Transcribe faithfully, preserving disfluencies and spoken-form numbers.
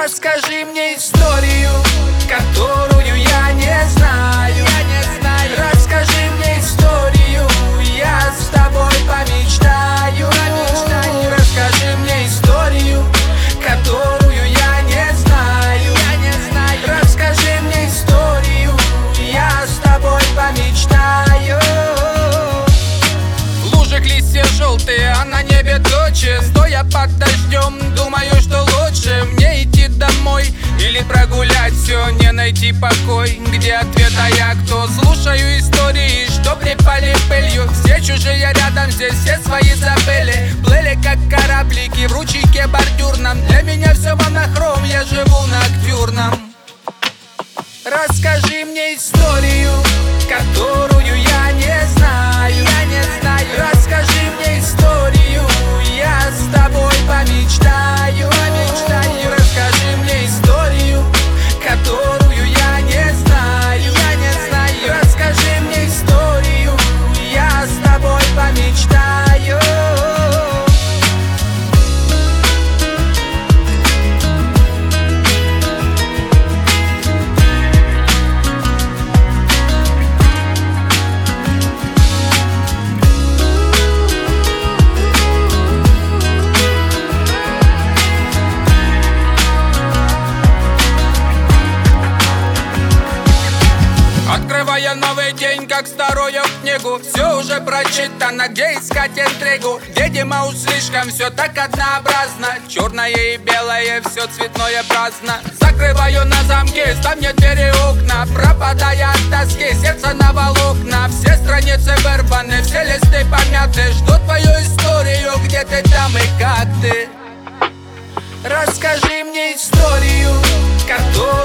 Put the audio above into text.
Расскажи мне историю, которую я не знаю. Я не знаю. Расскажи мне историю, я с тобой помечтаю. помечтаю. Расскажи мне историю, которую я не знаю. Я не знаю. Расскажи мне историю, я с тобой помечтаю. В лужах листья желтые, а на небе тучи. Стоя под дождем, думаю, что лучше мне идти домой или прогулять все, не найти покой. Где ответ, а я кто? Слушаю истории, что припали пылью. Все чужие рядом, здесь все свои забыли. Плыли как кораблики в ручейке бордюрном. Для меня все монохром, я живу ноктюрном. Расскажи мне историю, которую я не знаю. Я не знаю. Расскажи мне историю, я с тобой помечтаю. помечтаю. Расскажи мне историю, которую я не знаю. Я не знаю. Расскажи мне историю, я с тобой помечтаю. Открывая новый день, как старую книгу. Все уже прочитано, где искать интригу? Видимо, уж слишком все так однообразно. Черное и белое, все цветное праздно. Закрываю на замки, ставни, двери, окна. Пропадая от тоски, сердце на волокна. Все страницы вырваны, все листы помяты. Жду твою историю, где ты там и как ты. Расскажи мне историю, которую